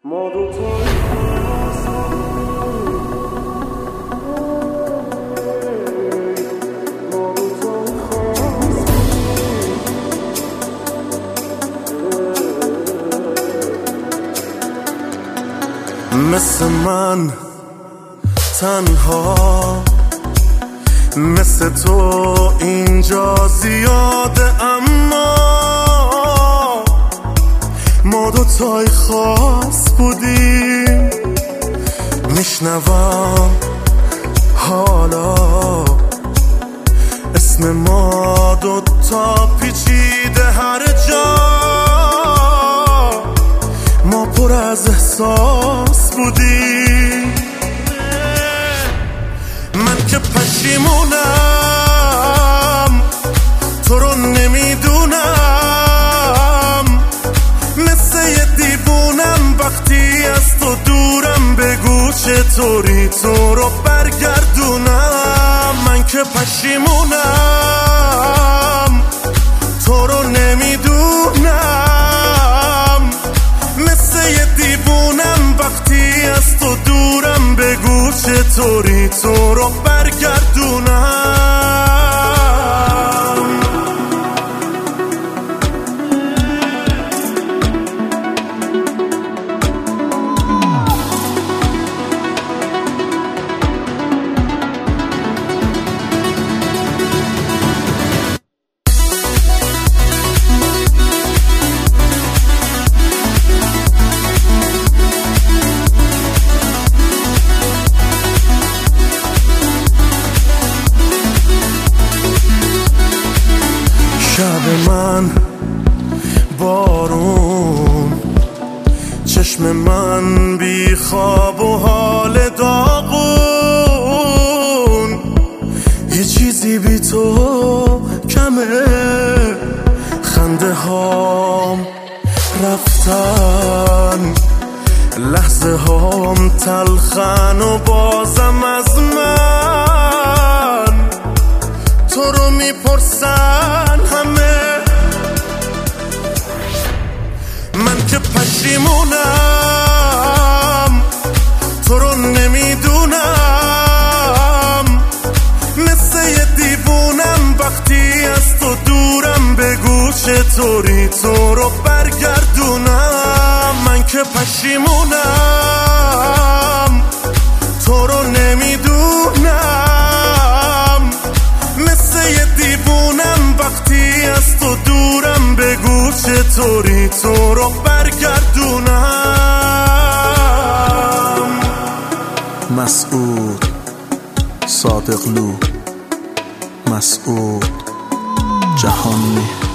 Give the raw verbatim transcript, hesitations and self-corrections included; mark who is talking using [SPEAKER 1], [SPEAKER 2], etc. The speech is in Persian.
[SPEAKER 1] ما دو تا مثل من تنها، مثل تو اینجا زیاده، اما ما دوتای خاص بودیم. میشنوم حالا اسم ما دوتا پیچیده هر جا، ما پر از احساس بودیم. من که پشیمونم تو رو نمیدونم، مثل یه دیوونم وقتی از تو دورم، بگو چطوری تو رو برگردونم. من که پشیمونم تو رو نمیدونم، مثل یه دیوونم وقتی از تو دورم، بگو چطوری تو رو برگردونم. شب من بارون، چشم من بی خواب و حال داغون، یه چیزی بی تو کمه، خنده هام رفتن، لحظه هام تلخن و بازم از من تو رو میپرسن همه. من که پشیمونم تو رو نمیدونم، مثل یه دیوونم وقتی از تو دورم، بگو چطوری تو رو برگردونم. من که پشیمونم تو رو نمیدونم، مثل یه دیوونم وقتی از تو دورم، بگو چطوری تو رو برگردونم.
[SPEAKER 2] مسعود صادقلو، مسعود جهانی.